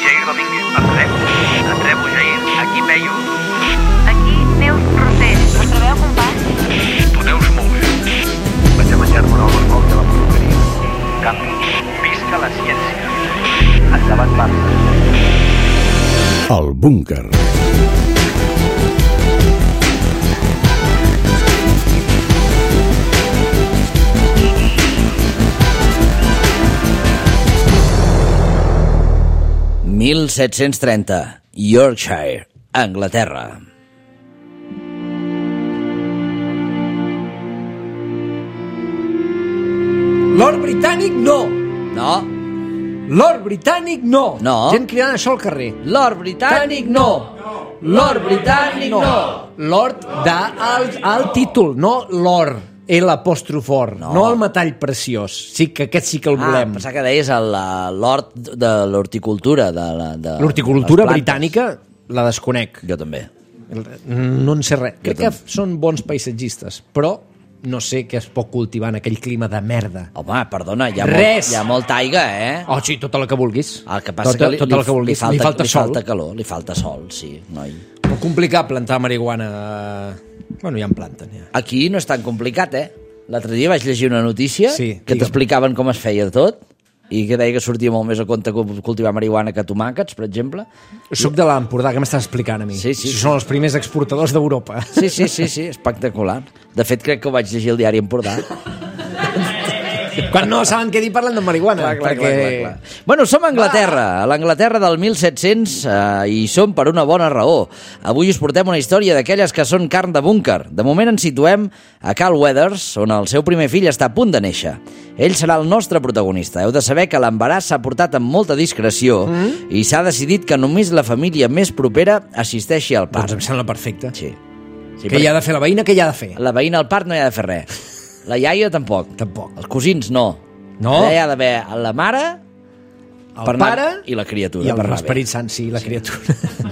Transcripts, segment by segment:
Jair Domínguez. Et rebo, Jair. Aquí Peyu. Aquí Neus Rossell. Us trobeu, companys? Tu Neus molt bé. Vaig a menjar-me una albercoc de la perruqueria. Canvi. Visca la ciència. Endavant, Barça. El búnquer. «1730, Yorkshire, Anglaterra». Lord Britànic, no! No. Lord Britànic, no! No. Gent cridant això al carrer. Lord Britànic, no. Lord Britànic, no. Lord al títol, no Lord. L'apòstrofort, no el metall preciós. Sí que aquest sí que el volem. Pensava que deies l'hort de l'horticultura. L'horticultura britànica la desconec. Jo també. No en sé res. Crec que són bons paisatgistes, però no sé què es pot cultivar en aquell clima de merda. Home, perdona, hi ha molta aigua, Oh, sí, tota la que vulguis. El que passa que li falta sol. Falta calor, li falta sol, sí, noi. Molt complicat plantar marihuana. Bueno, ja en planten, ja. Aquí no és tan complicat, L'altre dia vaig llegir una notícia que t'explicaven com es feia tot i que deia que sortia molt més a compte cultivar marihuana que tomàquets, per exemple. Soc de l'Empordà, que m'estàs explicant a mi? Sí. Són els primers exportadors d'Europa. Sí, espectacular. De fet, crec que ho vaig llegir al diari Empordà. Quan no saben què dir parlen de marihuana. Clar. Bueno, som a Anglaterra, a l'Anglaterra del 1700, i som per una bona raó. Avui us portem una història d'aquelles que són carn de búnquer. De moment ens situem a Cal Weathers, on el seu primer fill està a punt de néixer. Ell serà el nostre protagonista. Heu de saber que l'embaràs s'ha portat amb molta discreció i s'ha decidit que només la família més propera assisteixi al part. Doncs em sembla perfecte. Sí. Què hi ha de fer la veïna? Què hi ha de fer? La veïna al part no hi ha de fer res. La iaia tampoc. Els cosins no. No? Allà hi ha d'haver la mare, el pare i la criatura. I l'Esperit Sant, sí, la criatura.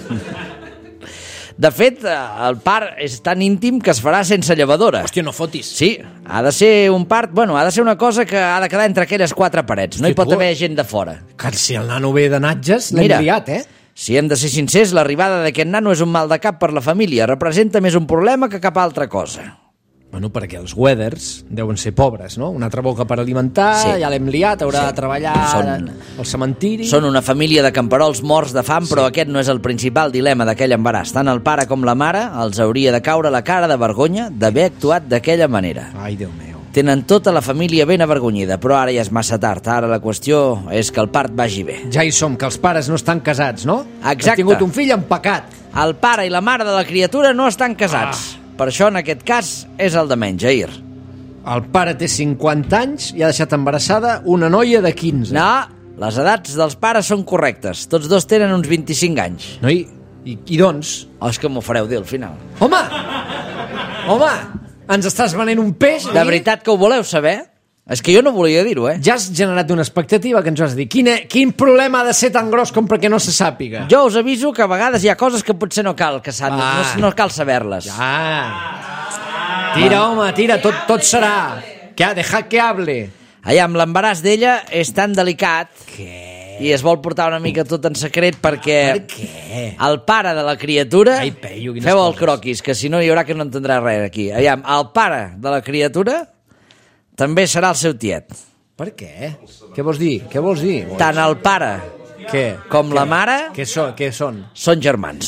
De fet, el part és tan íntim que es farà sense llevadora. Hòstia, no fotis. Sí, ha de ser un part... Bueno, ha de ser una cosa que ha de quedar entre aquelles quatre parets. No hi pot haver gent de fora. Que si el nano ve de natges, l'hem liat, Si hem de ser sincers, l'arribada d'aquest nano és un mal de cap per la família. Representa més un problema que cap altra cosa. Bueno, perquè els Weathers deuen ser pobres, no? Una altra boca per alimentar, ja l'hem liat, haurà de treballar al cementiri... Són una família de camperols morts de fam, però aquest no és el principal dilema d'aquell embaràs. Tant el pare com la mare els hauria de caure la cara de vergonya d'haver actuat d'aquella manera. Ai, Déu meu. Tenen tota la família ben avergonyida, però ara ja és massa tard. Ara la qüestió és que el part vagi bé. Ja hi som, que els pares no estan casats, no? Exacte. Has tingut un fill en pecat. El pare i la mare de la criatura no estan casats. Per això, en aquest cas, és el de menys, Jair. El pare té 50 anys i ha deixat embarassada una noia de 15. No, les edats dels pares són correctes. Tots dos tenen uns 25 anys. No, i doncs? Oh, és que m'ho fareu dir al final. Home, ens estàs venent un peix? De veritat que ho voleu saber? És que jo no volia dir-ho, Ja has generat una expectativa que ens has de dir. Quin problema ha de ser tan gros com perquè no se sàpiga? Jo us aviso que a vegades hi ha coses que potser no cal que no cal saber-les. Tira, home, tira, tot serà. Deja que hable. Amb l'embaràs d'ella és tan delicat i es vol portar una mica tot en secret perquè el pare de la criatura... Feu el croquis, que si no hi haurà que no entendrà res aquí. El pare de la criatura també serà el seu tiet. Per què? Què vols dir? Tant el pare com la mare... Què són? Són germans.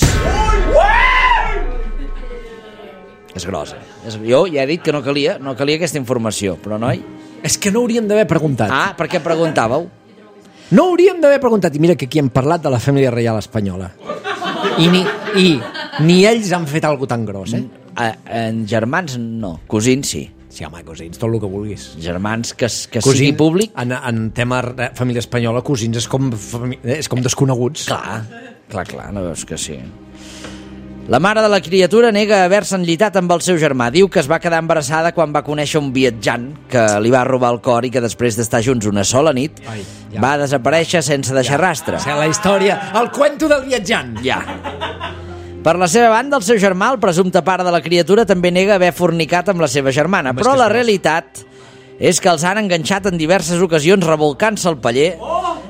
És grossa. Jo ja he dit que no calia aquesta informació, però noi... És que no hauríem d'haver preguntat. Per què preguntàveu? No hauríem d'haver preguntat. I mira que aquí hem parlat de la família reial espanyola. I ni ells han fet alguna tan gros, En germans no, cosins sí. Sí, home, cosins, tot el que vulguis. Germans que sigui públic. En tema família espanyola, cosins és com desconeguts. Clar, no veus que sí. La mare de la criatura nega haver-se enllitat amb el seu germà. Diu que es va quedar embarassada quan va conèixer un viatjant que li va robar el cor i que després d'estar junts una sola nit va desaparèixer sense deixar rastre. La història, el cuento del viatjant. Per la seva banda, el seu germà, el presumpte pare de la criatura, també nega haver fornicat amb la seva germana. Però la realitat és que els han enganxat en diverses ocasions revolcant-se el paller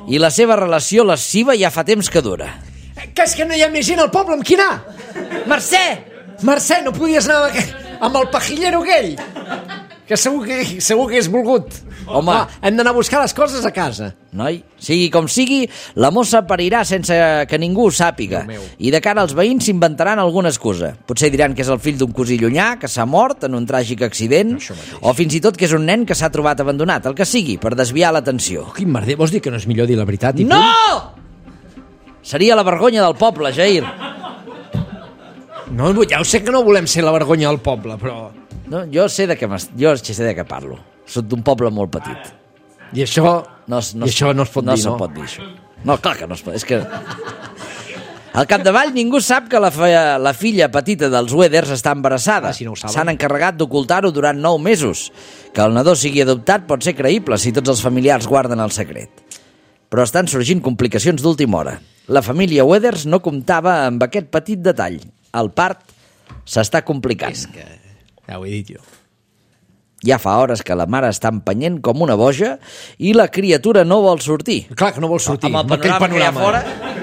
I la seva relació lasciva ja fa temps que dura. Que és que no hi ha més gent al poble amb qui anar. Mercè! Mercè, no podies anar amb el pajillero aquell? Que segur que és volgut. Home. Hem d'anar a buscar les coses a casa. Noi, sigui com sigui, la mossa parirà sense que ningú ho sàpiga. I de cara als veïns s'inventaran alguna excusa. Potser diran que és el fill d'un cosí llunyà, que s'ha mort en un tràgic accident, o fins i tot que és un nen que s'ha trobat abandonat, el que sigui, per desviar l'atenció. Quin merder, vols dir que no és millor dir la veritat? No! Seria la vergonya del poble, Jair. No, ja ho sé que no volem ser la vergonya del poble, però... No, jo sé de què parlo. Soc d'un poble molt petit. I això no es pot dir, no? No se pot dir, això. No, clar que no es pot. És que... Al capdavall ningú sap que la filla petita dels Weathers està embarassada. Si no ho saben. S'han encarregat d'ocultar-ho durant 9 mesos. Que el nadó sigui adoptat pot ser creïble si tots els familiars guarden el secret. Però estan sorgint complicacions d'última hora. La família Weathers no comptava amb aquest petit detall. El part s'està complicant. És que... Ja ho he dit jo. Ja fa hores que la mare està empenyent com una boja i la criatura no vol sortir. Clar que no vol sortir. Amb el panorama que hi ha fora.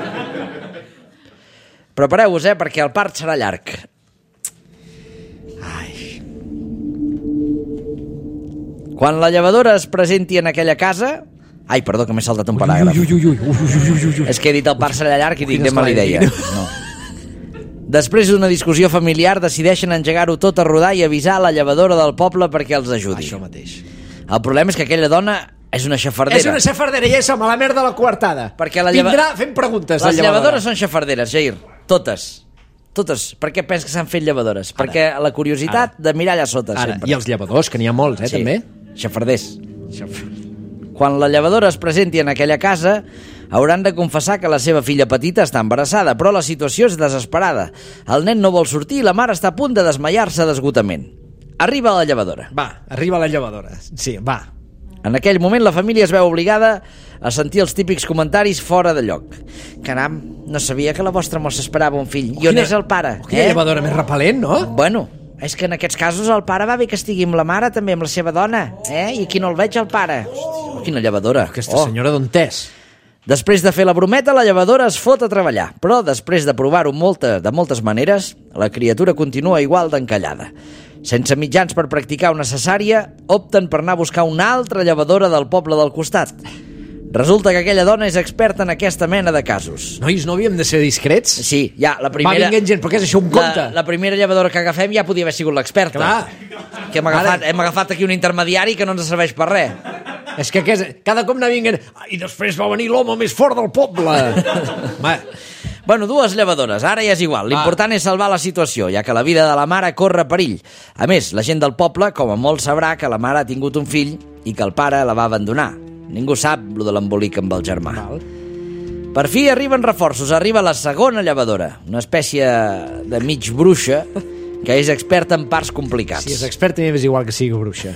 Prepareu-vos, perquè el part serà llarg. Ai. Quan la llevadora es presenti en aquella casa... Ai, perdó, que m'he saltat un paràgraf. És que he dit el part serà llarg i dic, de mala idea. No. Després d'una discussió familiar decideixen engegar-ho tot a rodar i avisar a la llevadora del poble perquè els ajudi. Això mateix. El problema és que aquella dona és una xafardera. És una xafardera i és a la merda de la coartada. Vindrà fent preguntes. Les llevadores són xafarderes, Jair. Totes. Per què penses que s'han fet llevadores? Perquè la curiositat de mirar allà sota. Sempre. I els llevadors, que n'hi ha molts, sí, també. Xafarders. Quan la llevadora es presenti en aquella casa, hauran de confessar que la seva filla petita està embarassada, però la situació és desesperada. El nen no vol sortir i la mare està a punt de desmaiar-se d'esgotament. Arriba la llevadora. Arriba la llevadora. Sí, va. En aquell moment la família es veu obligada a sentir els típics comentaris fora de lloc. Caram, no sabia que la vostra mossa esperava un fill. I on és el pare? Quina llevadora més repel·lent, no? Bueno, és que en aquests casos el pare va bé que estigui amb la mare, també amb la seva dona. I aquí no el veig, el pare. Quina llevadora. Aquesta senyora d'on és? Després de fer la brometa, la llevadora es fot a treballar, però després de provar-ho de moltes maneres, la criatura continua igual d'encallada. Sense mitjans per practicar una cesària, opten per anar a buscar una altra llevadora del poble del costat. Resulta que aquella dona és experta en aquesta mena de casos. Nois, no havíem de ser discrets? Sí, ja, la primera... Va vinguent gent, però què és això, un conte? La primera llevadora que agafem ja podia haver sigut l'experta. Clar. Que hem agafat aquí un intermediari que no ens serveix per res. És que cada cop anar vinguent... I després va venir l'home més fort del poble. Bueno, 2 llevadores, ara ja és igual. L'important és salvar la situació, ja que la vida de la mare corre perill. A més, la gent del poble, com a molt, sabrà que la mare ha tingut un fill i que el pare la va abandonar. Ningú sap lo de l'embolic amb el germà. Per fi arriben reforços. Arriba la segona llevadora, una espècie de mig bruixa que és experta en parts complicats. Si és experta, m'és igual que sigui bruixa.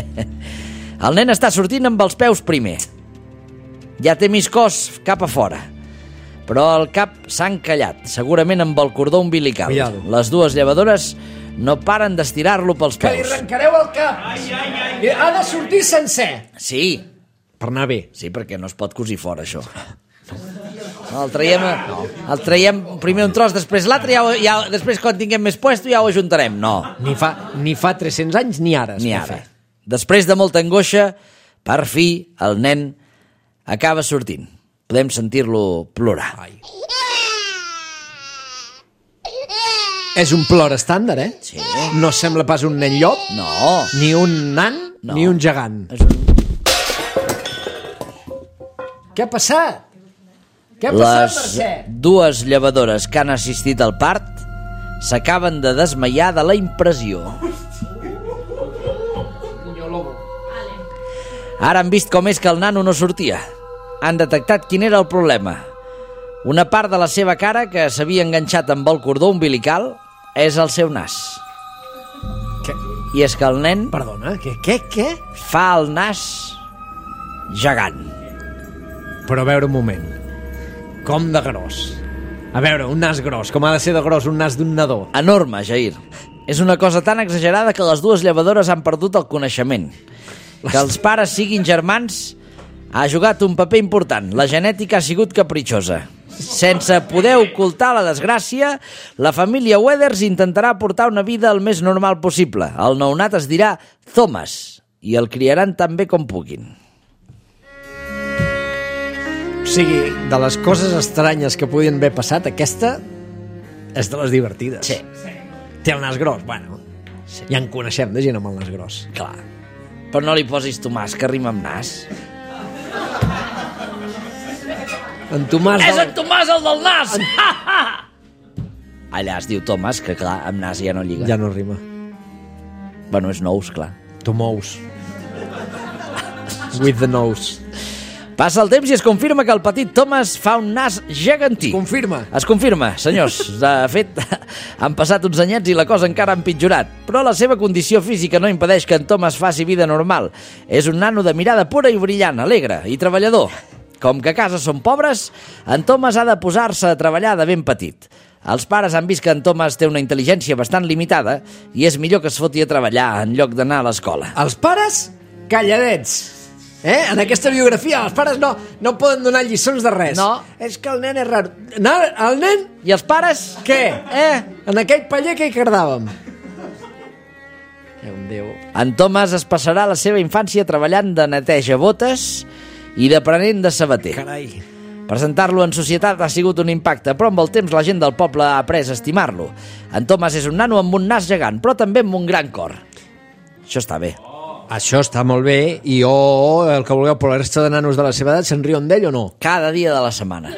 El nen està sortint amb els peus primer. Ja té més cos cap a fora. Però el cap s'ha encallat, segurament amb el cordó umbilical. Cuidado. Les 2 llevadores no paren d'estirar-lo pels peus. Que li arrencareu el cap! Ha de sortir sencer! Sí. Per anar bé. Sí, perquè no es pot cosir fora, això. El traiem primer un tros, després l'altre, després quan tinguem més puesto ja ho ajuntarem. No. Ni fa 300 anys ni ara. Ni ara. Després de molta angoixa, per fi el nen acaba sortint. Podem sentir-lo plorar. Ai. És un plor estàndard, Sí. No sembla pas un nen llop. No. Ni un nan, ni un gegant. Què ha passat? Què ha passat, Mercè? Les 2 llevadores que han assistit al part s'acaben de desmaiar de la impressió. Ara han vist com és que el nano no sortia. Han detectat quin era el problema. Una part de la seva cara que s'havia enganxat amb el cordó umbilical és el seu nas. Què? I és que el nen... Perdona, què? Fa el nas gegant. Però a veure un moment. Com de gros? A veure, un nas gros. Com ha de ser de gros un nas d'un nadó? Enorme, Jair. És una cosa tan exagerada que les 2 llevadores han perdut el coneixement. Que els pares siguin germans ha jugat un paper important. La genètica ha sigut capritxosa. Sense poder ocultar la desgràcia, la família Weathers intentarà portar una vida el més normal possible. El nounat es dirà Thomas i el criaran tan bé com puguin. O sigui, de les coses estranyes que podien haver passat, aquesta és de les divertides. Sí. Té el nas gros, bueno, sí. Ja en coneixem de gent amb el nas gros. Clar. Però no li posis Tomàs, que rima amb nas. En Tomàs... És en Tomàs, el del nas! Allà es diu Tomàs, que clar, amb nas ja no lliga. Ja no rima. Bueno, és nous, clar. Tomous. With the nose. Passa el temps i es confirma que el petit Thomas fa un nas gegantí. Confirma. Es confirma, senyors. De fet, han passat uns anyets i la cosa encara ha empitjorat. Però la seva condició física no impedeix que en Thomas faci vida normal. És un nano de mirada pura i brillant, alegre i treballador. Com que a casa són pobres, en Thomas ha de posar-se a treballar de ben petit. Els pares han vist que en Thomas té una intel·ligència bastant limitada i és millor que es foti a treballar en lloc d'anar a l'escola. Els pares, calladets. En aquesta biografia els pares no poden donar lliçons de res. No. És que el nen és raro. El nen... I els pares? Què? En aquell paller que hi cardàvem. Déu. En Thomas es passarà la seva infància treballant de neteja botes i d'aprenent de sabater. Carai. Presentar-lo en societat ha sigut un impacte, però amb el temps la gent del poble ha après a estimar-lo. En Thomas és un nano amb un nas gegant, però també amb un gran cor. Això està bé. Això està molt bé, i el que vulgueu, però la resta de nanos de la seva edat se'n riuen d'ell o no? Cada dia de la setmana.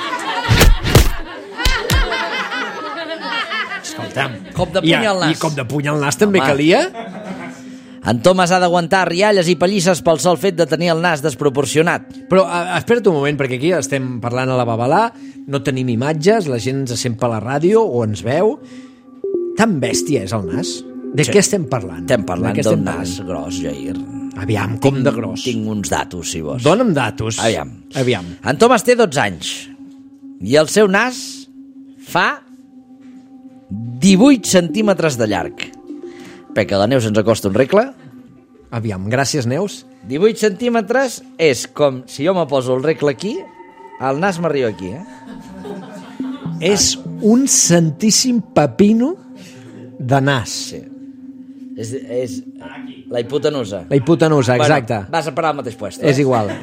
Escolta'm. Cop de puny al nas. I cop de puny al nas també calia? En Thomas ha d'aguantar rialles i pallisses pel sol fet de tenir el nas desproporcionat. Però espera't un moment, perquè aquí estem parlant a la babalà, no tenim imatges, la gent ens sent per la ràdio o ens veu. Tan bèstia és el nas? De què estem parlant? Estem parlant d'un nas gros, Jair. Aviam, com de gros? Tinc uns datos, si vols. Dóna'm datos. Aviam. En Thomas té 12 anys i el seu nas fa 18 centímetres de llarg. Perquè la Neus ens acosta un regle. Aviam, gràcies, Neus. 18 centímetres és com si jo me poso el regle aquí, el nas m'arriba aquí, És un santíssim pepino de nas. Sí. És la hipotenusa. La hipotenusa, exacte. Bueno, vas a parar al mateix puesto. És igual.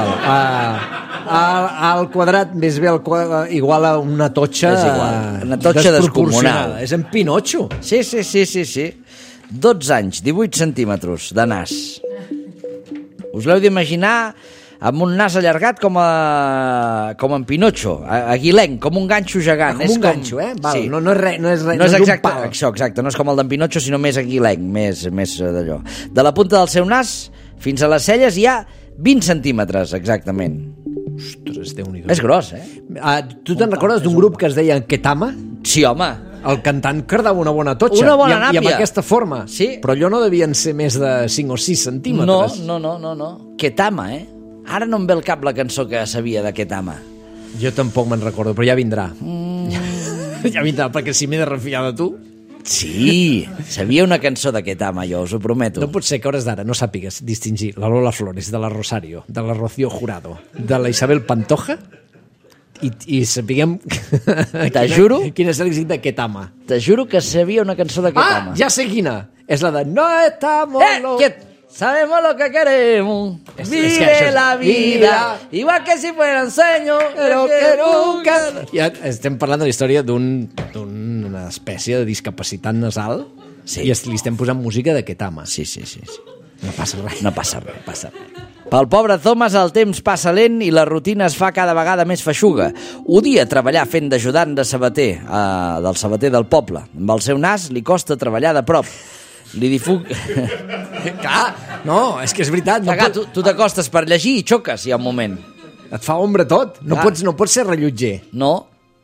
Al quadrat més bé igual a una totxa. És igual. Una totxa descomunal. És en Pinocho. Sí. 12 anys, 18 centímetres de nas. Us l'heu d'imaginar amb un nas allargat com en Pinocho, aguilenc, com un ganxo gegant. Com un ganxo, Val, sí. No és res, no és exacte, un pal. Això, exacte, no és com el d'en Pinocho, sinó més aguilenc, més d'allò. De la punta del seu nas fins a les celles hi ha 20 centímetres, exactament. Ostres, Déu-n'hi-do. És gros, Tu te'n recordes d'un grup que es deia Ketama? Sí, home. El cantant cardava una bona totxa. Una bona nàpia. I amb aquesta forma. Sí. Però allò no devien ser més de 5 o 6 centímetres. No. Ketama, Ara no em ve al cap la cançó que sabia de Ketama. Jo tampoc me'n recordo, però ja vindrà. Ja vindrà, perquè si m'he de refiar de tu... Sí, sabia una cançó de Ketama, jo us ho prometo. No pot ser que a hores d'ara no sàpigues distingir la Lola Flores de la Rosario, de la Rocío Jurado, de la Isabel Pantoja i sapiguem... Te juro... Quin és l'èxit de Ketama. Te juro que sabia una cançó de Ketama. Ja sé quina! És la de No estamos... quiet! Sabemos lo que queremos, vive la vida, igual que si fuera un sueño, pero que nunca... Ja estem parlant de la història d'una espècie de discapacitat nasal, i li estem posant música de Ketama. Sí. No passa res. No passa res. Pel pobre Thomas el temps passa lent i la rutina es fa cada vegada més feixuga. Odia treballar fent d'ajudant de sabater, del sabater del poble. Amb el seu nas li costa treballar de prop. Li difuc... Clar, no, és que és veritat. Tu t'acostes per llegir i xoques, hi ha un moment. Et fa ombra tot. No pots ser rellotger. No.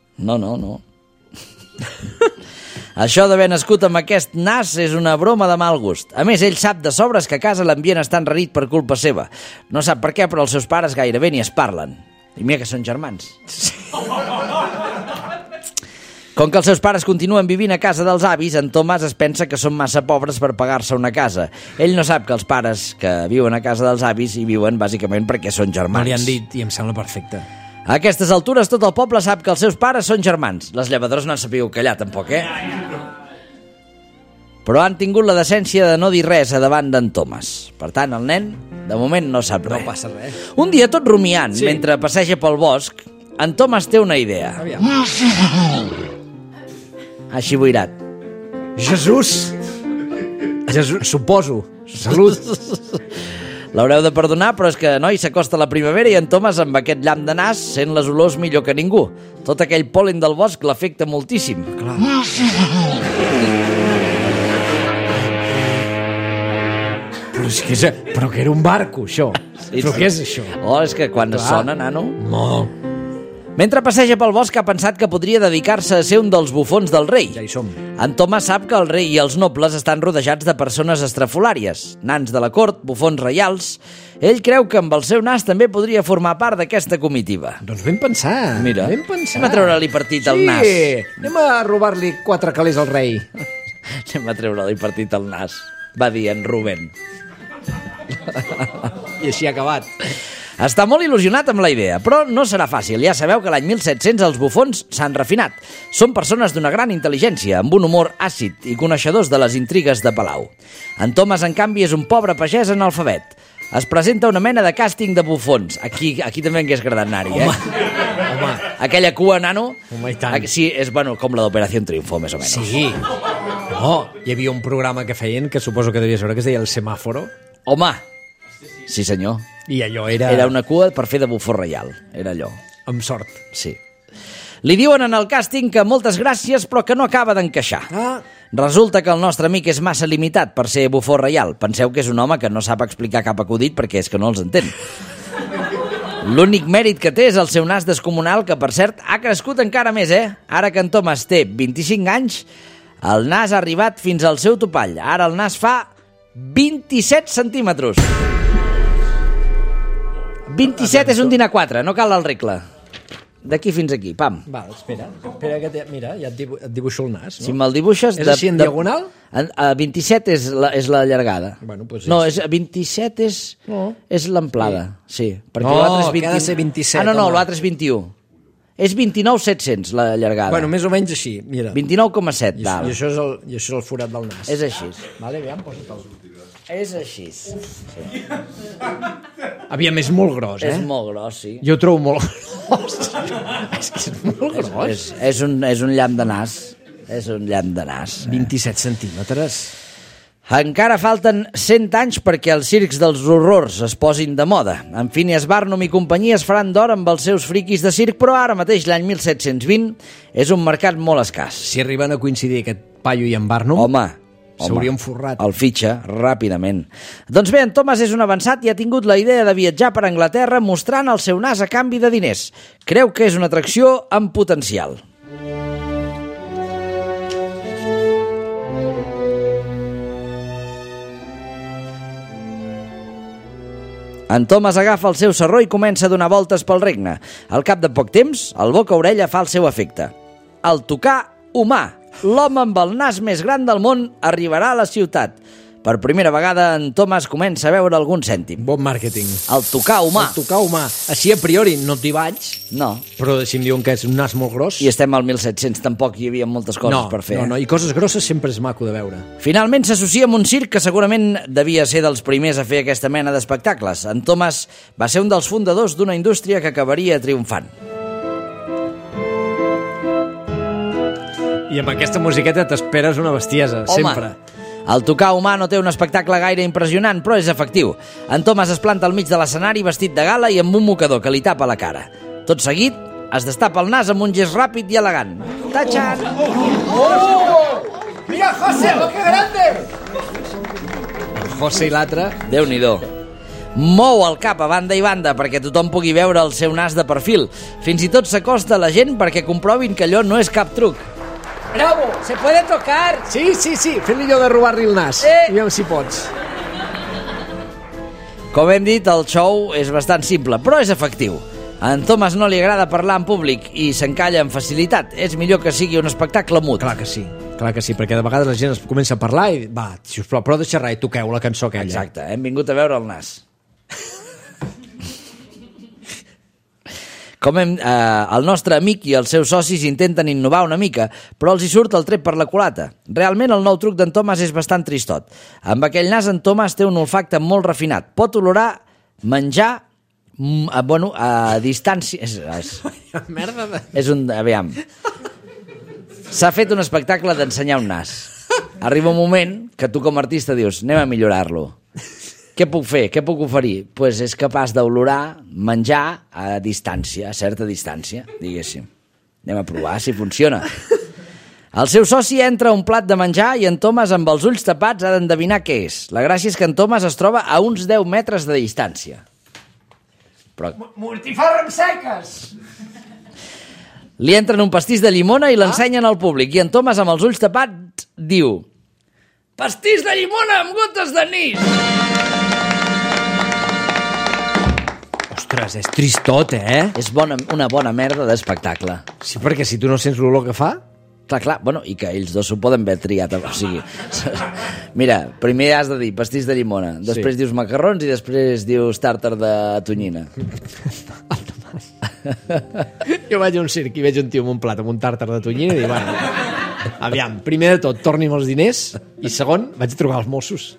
Això d'haver nascut amb aquest nas és una broma de mal gust. A més, ell sap de sobres que a casa l'ambient està enrarit per culpa seva. No sap per què, però els seus pares gairebé ni es parlen. I mira que són germans. Com que els seus pares continuen vivint a casa dels avis, en Tomàs es pensa que són massa pobres per pagar-se una casa. Ell no sap que els pares que viuen a casa dels avis hi viuen bàsicament perquè són germans. Me li han dit i em sembla perfecte. A aquestes altures tot el poble sap que els seus pares són germans. Les llevadores no han sabut callar tampoc, Però han tingut la decència de no dir res a davant d'en Tomàs. Per tant, el nen, de moment, no sap res. No passa res. Un dia, tot rumiant, mentre passeja pel bosc, en Tomàs té una idea. Aviam. Així boirat. Jesús, suposo. Salut. L'haureu de perdonar, però és que, noi, s'acosta la primavera i en Tomàs, amb aquest llamp de nas, sent les olors millor que ningú. Tot aquell pol·len del bosc l'afecta moltíssim. Clar. Però que era un barco, això. Però què és això? Oh, és que quan sona, nano... Molt. Mentre passeja pel bosc ha pensat que podria dedicar-se a ser un dels bufons del rei. Ja hi som. En Tomàs sap que el rei i els nobles estan rodejats de persones estrafolàries, nans de la cort, bufons reials. Ell creu que amb el seu nas també podria formar part d'aquesta comitiva. Doncs ben pensat. Mira, ben pensat. anem a treure-li partit al nas. Sí, anem a robar-li 4 calés al rei. Anem a treure-li partit al nas, va dir en Rubén. I així ha acabat. Està molt il·lusionat amb la idea, però no serà fàcil. Ja sabeu que l'any 1700 els bufons s'han refinat. Són persones d'una gran intel·ligència, amb un humor àcid i coneixedors de les intrigues de palau. En Tomàs, en canvi, és un pobre pagès analfabet. Es presenta una mena de càsting de bufons. Aquí també hagués agradat anar-hi, Home. Aquella cua, nano... Home, i tant. Sí, és com la d'Operació Triunfo, més o menys. Sí. No, hi havia un programa que feien, que suposo que devies veure, que es deia El Semàforo. Home! Sí, senyor. I allò era... Era una cua per fer de bufó reial. Era allò. Amb sort. Sí. Li diuen en el càsting que moltes gràcies, però que no acaba d'encaixar. Resulta que el nostre amic és massa limitat per ser bufó reial. Penseu que és un home que no sap explicar cap acudit perquè és que no els entén. L'únic mèrit que té és el seu nas descomunal, que, per cert, ha crescut encara més, Ara que en Tomàs té 25 anys, el nas ha arribat fins al seu topall. Ara el nas fa 27 centímetres. 27 és un dinar 4, no cal el regle. D'aquí fins aquí, pam. Val, espera que mira, ja et dibuixo el nas, no? Si me'l dibuixes... És així en diagonal? 27 és la llargada. Bueno, pues no, 27 és l'amplada, sí. Perquè l'altre és 20... que ha de ser 27. No, l'altre és 21. És 29,700 la llargada. Bueno, més o menys així, mira. 29,7, val. I això és el forat del nas. És així. Vale, aviam, posa-te'l. És així. Sí. Aviam, és molt gros, És molt gros, sí. Jo ho trobo molt gros. És que és molt gros. És un llamp de nas. És un llamp de nas. 27 centímetres. Encara falten 100 anys perquè els circs dels horrors es posin de moda. En Phineas Barnum i companyia es faran d'or amb els seus friquis de circ, però ara mateix, l'any 1720, és un mercat molt escàs. Si arriben a coincidir aquest paio i en Barnum... Home, s'haurien forrat. El fitxa ràpidament. Doncs bé, en Tomàs és un avançat i ha tingut la idea de viatjar per Anglaterra mostrant el seu nas a canvi de diners. Creu que és una atracció amb potencial. En Tomàs agafa el seu sarró i comença a donar voltes pel regne. Al cap de poc temps, el boca-orella fa el seu efecte. El tocar humà. L'home amb el nas més gran del món arribarà a la ciutat. Per primera vegada, en Tomàs comença a veure algun cèntim. Bon màrqueting. El tocar humà. El tocar humà. Així, a priori, no t'hi vaig. No. Però si em diuen que és un nas molt gros... I estem al 1700, tampoc hi havia moltes coses per fer. No, i coses grosses sempre és maco de veure. Finalment s'associa amb un circ que segurament devia ser dels primers a fer aquesta mena d'espectacles. En Tomàs va ser un dels fundadors d'una indústria que acabaria triomfant. I amb aquesta musiqueta t'esperes una bestiesa, sempre. El tocar humà no té un espectacle gaire impressionant, però és efectiu. En Tomàs es planta al mig de l'escenari vestit de gala i amb un mocador que li tapa la cara. Tot seguit, es destapa el nas amb un gest ràpid i elegant. Tachan! ¡Oh! ¡Mira, José, lo que grande! El José i l'altre... Déu-n'hi-do. Mou el cap a banda i banda perquè tothom pugui veure el seu nas de perfil. Fins i tot s'acosta a la gent perquè comprovin que allò no és cap truc. ¡Bravo! ¿Se puede tocar? Sí, fent-li allò de robar-li el nas. Aviam si pots. Com hem dit, el show és bastant simple, però és efectiu. En Thomas no li agrada parlar en públic i s'encalla amb facilitat. És millor que sigui un espectacle mut. Clar que sí, perquè de vegades la gent es comença a parlar i va, sisplau, prou de xerrar i toqueu la cançó aquella. Exacte, hem vingut a veure el nas. El nostre amic i els seus socis intenten innovar una mica, però els hi surt el tret per la culata. Realment el nou truc d'en Thomas és bastant tristot. Amb aquell nas en Thomas té un olfacte molt refinat. Pot olorar menjar a distància... Merda de... Aviam. S'ha fet un espectacle d'ensenyar un nas. Arriba un moment que tu com a artista dius anem a millorar-lo. Què puc fer? Què puc oferir? Doncs és capaç d'olorar menjar a distància, a certa distància, diguéssim. Anem a provar si funciona. El seu soci entra a un plat de menjar i en Thomas, amb els ulls tapats, ha d'endevinar què és. La gràcia és que en Thomas es troba a uns 10 metres de distància. Però... Multiformes seques! Li entren un pastís de llimona i l'ensenyen al públic. I en Thomas, amb els ulls tapats, diu: pastís de llimona amb gotes d'anís! Ostres, és tristot, És una bona merda d'espectacle. Sí, perquè si tu no sents l'olor que fa... Clar, bueno, i que ells dos s'ho poden haver triat, o sigui... Mira, primer has de dir pastís de llimona, després dius macarrons i després dius tàrtar de tonyina. Jo vaig a un circ i veig un tio amb un plat amb un tàrtar de tonyina i dic, bueno, aviam, primer de tot, torni'm els diners i segon, vaig a trucar als Mossos.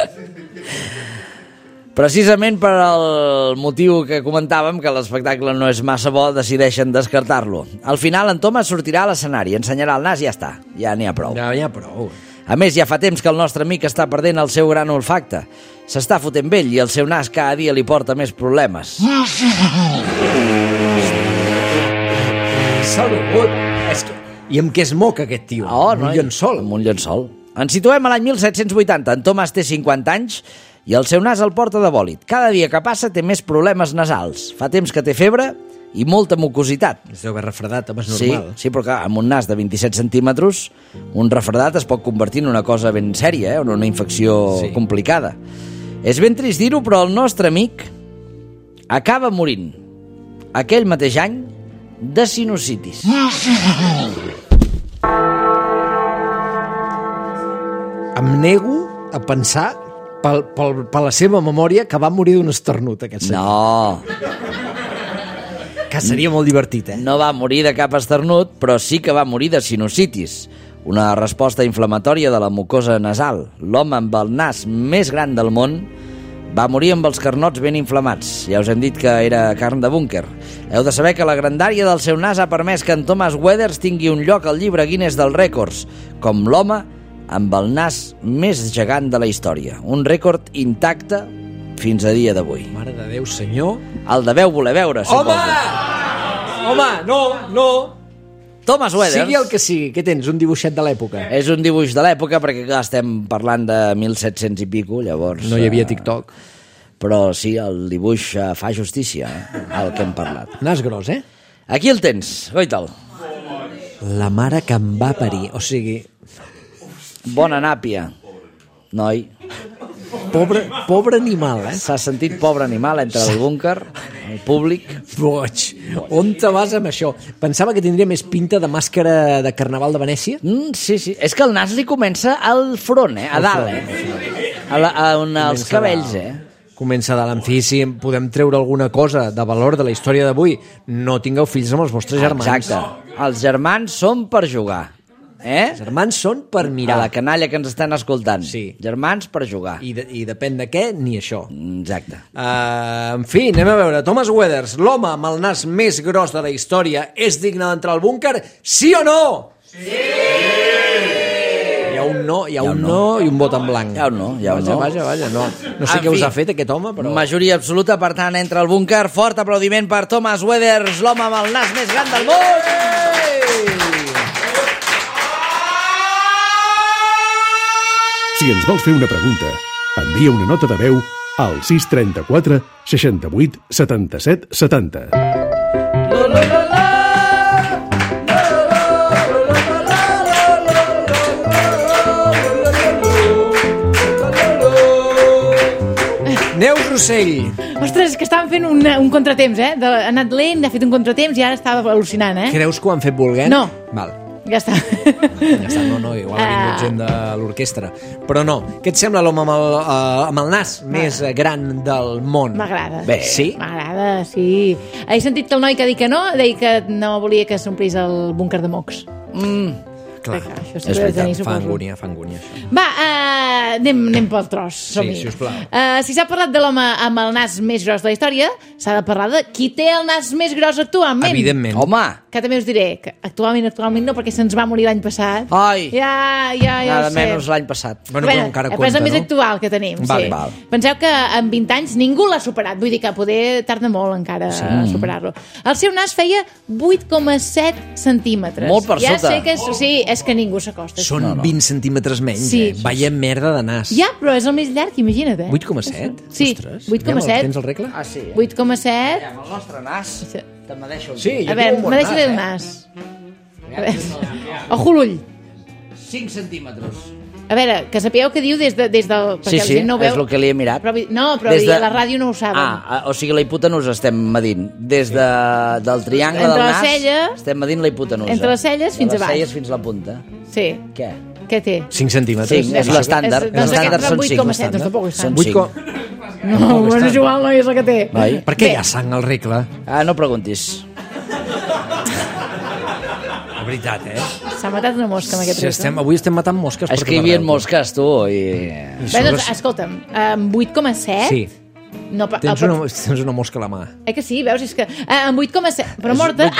Precisament per el motiu que comentàvem, que l'espectacle no és massa bo, decideixen descartar-lo. Al final, en Thomas sortirà a l'escenari, ensenyarà el nas i ja està. Ja n'hi ha prou. Ja n'hi ha prou. A més, ja fa temps que el nostre amic està perdent el seu gran olfacte. S'està fotent vell i el seu nas cada dia li porta més problemes. Salut! I amb què es moca aquest tio? Un llençol. Amb un llençol. Ens situem a l'any 1780. En Thomas té 50 anys i el seu nas el porta de bòlit. Cada dia que passa té més problemes nasals. Fa temps que té febre i molta mucositat. Es deu haver refredat, home, és normal. Sí, però clar, amb un nas de 27 centímetres, un refredat es pot convertir en una cosa ben sèria, en una infecció complicada. És ben trist dir-ho, però el nostre amic acaba morint aquell mateix any de sinusitis. Em nego a pensar per la seva memòria que va morir d'un esternut, aquest senyor. No. Que seria molt divertit, No va morir de cap esternut, però sí que va morir de sinusitis, una resposta inflamatòria de la mucosa nasal. L'home amb el nas més gran del món va morir amb els carnots ben inflamats. Ja us hem dit que era carn de búnquer. Heu de saber que la grandària del seu nas ha permès que en Thomas Weathers tingui un lloc al llibre Guinness dels rècords, com l'home amb el nas més gegant de la història. Un rècord intacte fins a dia d'avui. Mare de Déu, senyor. El deveu voler veure, suposo. Home, no. Thomas Weathers. Sigui el que sigui. Què tens, un dibuixet de l'època? És un dibuix de l'època, perquè clar, estem parlant de 1700 i pico, llavors... No hi havia TikTok. Però sí, el dibuix fa justícia, al que hem parlat. Nas gros, Aquí el tens, goita'l. La mare que em va parir, o sigui... Bona nàpia, noi. Pobre animal, S'ha sentit pobre animal entre el búnquer, el públic. Boig. On te vas amb això? Pensava que tindria més pinta de màscara de Carnaval de Venècia. Sí. És que el nas li comença al front, a dalt, als cabells, Comença a dalt. En fi, si podem treure alguna cosa de valor de la història d'avui, no tingueu fills amb els vostres germans. Exacte. Els germans són per jugar. Els germans són per mirar. A la canalla que ens estan escoltant. Sí. Germans per jugar. I depèn de què, ni això. Exacte. En fi, anem a veure. Thomas Weathers, l'home amb el nas més gros de la història, és digne d'entrar al búnquer? Sí o no? Sí! Hi ha un no i un vot en blanc. Hi ha un no. Vaja, no sé què us ha fet aquest home, però... Majoria absoluta, per tant, entra al búnquer. Fort aplaudiment per Thomas Weathers, l'home amb el nas més gran del món! Si ens vols fer una pregunta, envia una nota de veu al 634 68 77 70. Neus Rossell. Ostres, que estaven fent un contratemps, Ha anat lent, ha fet un contratemps i ara estava al·lucinant, Creus que ho han fet volent? No. Val. Ja està. Ja està, no, igual ha vingut gent de l'orquestra. Però no. Què et sembla l'home amb el nas més gran del món? M'agrada. Bé. Sí? M'agrada, sí. He sentit que el noi que ha dit que no, deia que no volia que s'omplís el búnquer de mocs. Clar, això és sempre ha de tenir, veritat, suposo. fa angúnia, això. Va, anem pel tros. Som-hi. Sí, sisplau. Si s'ha parlat de l'home amb el nas més gros de la història, s'ha de parlar de qui té el nas més gros actualment. Evidentment. Home, Que també us diré que actualment no, perquè se'ns va morir l'any passat. Ai. Ja nada ho sé. menys l'any passat. Bueno, però encara és compta, el més no? actual que tenim. Vale, sí. val. Penseu que en 20 anys ningú l'ha superat. Vull dir que poder tarda molt encara a superar-lo. El seu nas feia 8,7 centímetres. Molt per ja sota. sé que és que ningú s'acosta. Són 20 centímetres menys, Sí. Vaya merda de nas. Ja, però és el més llarg, imagina't, 8,7? Sí, Ostres. 8,7. Tens el regle? Ah, sí? 8,7. Amb el nostre nas, te'n medeixo. Sí, jo A veure, tinc un bon me deixa nas, el nas. A veure. Ojo l'ull. 5 centímetres. A veure, que sapigueu que diu des del... perquè la Sí, gent no ho veu. és el que li he mirat. Però, no, però Des a la ràdio no ho saben. O sigui, la hipotenusa estem medint. Des del triangle Entre del les nas celles- estem medint la hipotenusa. entre les celles fins De a baix. les celles fins a la punta. Sí. Què? Què té? 5 centímetres. Sí, és l'estàndard. Doncs L'estàndard aquest són són 5. 8,7, doncs tampoc és tant. Són 8 No, bueno, és igual, no és el que té. Oi? Per què Bé. hi ha sang al regle? Ah, no preguntis. La veritat, S'ha matat una mosca amb aquest Si regle. avui estem matant mosques. És per que hi tot havia arreu. mosques, tu, i... Bé, doncs, escolta'm, amb 8,7... Sí. No, Tens una mosca a la mà. Que sí, veus? És que amb 8,7... Però morta...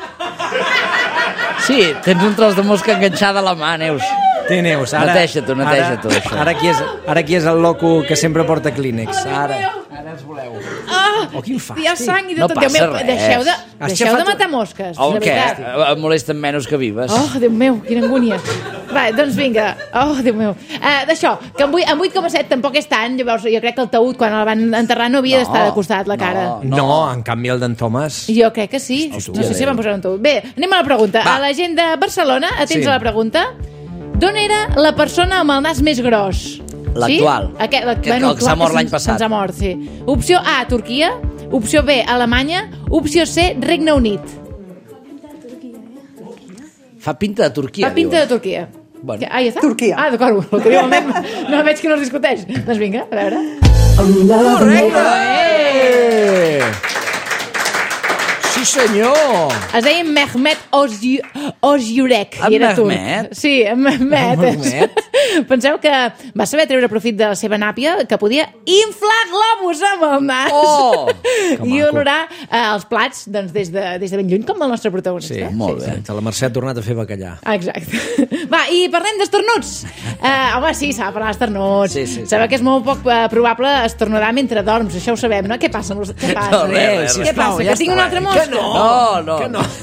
Sí, tens un tros de mosca enganxada a la mà, Neus. Té Neus. Neteja-t'ho, això. Ara qui és el loco que sempre porta clínex? Ara els voleu. Oh, quin fàstic. Hi ha sang i de No tot. passa Déu meu, res. deixeu de aixafat- matar mosques. Oh, de què? veritat. Et molesten menys que vives. Oh, Déu meu, quina angúnia. Va, doncs vinga. Oh, Déu meu. D'això, que amb 8,7 tampoc és tant. Llavors, jo crec que el taüt, quan el van enterrar, no havia d'estar de costat, la cara. No, en canvi el d'en Thomas... Jo crec que sí. No sé si van posar un taüt. Bé, anem a la pregunta. A la gent de Barcelona, atents Sí. a la pregunta. D'on era la persona amb el nas més gros? L'actual. Sí? El que s'ha mort l'any passat. Se'ns ha mort, sí. Opció A, Turquia. Opció B, Alemanya. Opció C, Regne Unit. Fa pinta de Turquia, Fa pinta de dius. Turquia. Bueno. Ah, ja està? Turquia. Ah, d'acord, el que diu el nen. No veig que no es discuteix. Doncs vinga, a veure. Sí, senyor! Es deia Mehmet Ozjurek. En i era turc. Mehmet? Sí, en Mehmet. Mehmet? Penseu que va saber treure profit de la seva nàpia, que podia inflar globus amb el nas. Oh! I olorar els plats doncs, des de ben lluny, com el nostre protagonista. Sí, molt bé. La Mercè ha tornat a fer bacallà. Exacte. Va, i parlem d'estornuts. Home, sí, s'ha de parlar d'estornuts. Sí. Sabeu que és molt poc probable estornudar mentre dorms, això ho sabem, no? Què passa? Què passa? No, res. Què passa? Que tinc una altra mosca? No.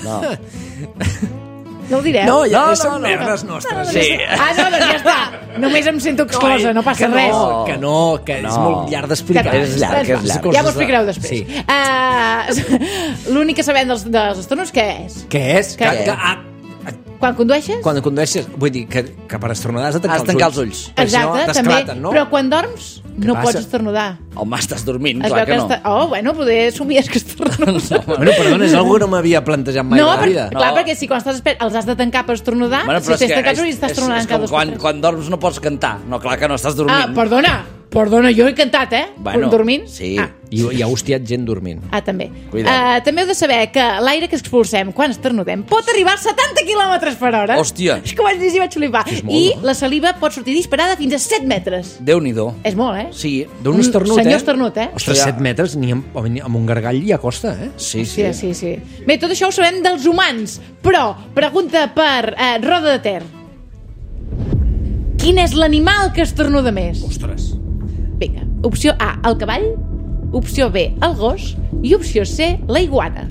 No ho direu? No, ja No, són no. merdes nostres. Sí. Doncs ja està. Només em sento exclosa, no passa res. Que és molt llarg d'explicar. És llarg, és llarg. Ja m'ho explicareu després. Sí. L'únic que sabem dels estornuts, què és? Què és? Què? Quan condueixes? Quan condueixes, vull dir que per estornudar has de Has de tancar els ulls. Perquè si no, Exacte, també. t'esclaten, no? Però quan dorms no passa? pots estornudar. Home, estàs dormint, Es clar veu que no. Oh, bueno, poder somies que estornudes. Bueno, perdona, és una que no m'havia plantejat mai No, a la vida. clar, perquè si quan estàs despert els has de tancar per estornudar, Bueno, si però és estàs que tancats ulls estàs estornudant és com cada dos per tres. quan dorms no pots cantar. No, clar que no estàs dormint. Perdona, jo he cantat, Bueno, dormint? sí. I hi ha hostiat gent dormint. També. Cuidado. També heu de saber que l'aire que expulsem quan esternudem pot arribar a 70 km/h. Hòstia. És que ho vaig llegir i vaig flipar. I la saliva pot sortir disparada fins a 7 metres. Déu-n'hi-do. És molt, eh? Sí. D'un esternut, senyor esternut, eh? Ostres, 7 metres ni amb un gargall ja costa, eh? Sí. Sí. Bé, tot això ho sabem dels humans, però pregunta per Roda de Ter. Quin és l'animal que esternuda més? Ostres. Vinga, opció A, el cavall, opció B, el gos, i opció C, la iguana.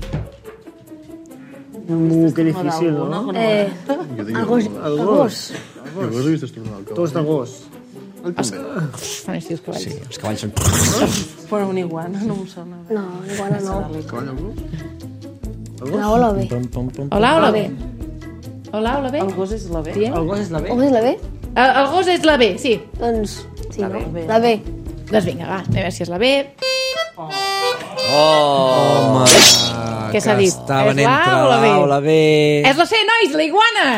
Que difícil, no? El gos. El gos. Tu ets de gos. Fan estius cavalls. Sí, els cavalls són... Però una iguana no em sona. No, igual no. Hola, bé. Hola B. Hola B. El gos és la B. Sí, eh? El gos és la B. O és la B? El gos és la B, sí. Doncs... Sí, La B. La B. Doncs vinga, va, anem a veure si és la B. Home, Què s'ha dit? estaven És entre la o la B? l'A o la B. És la C, nois, la iguana!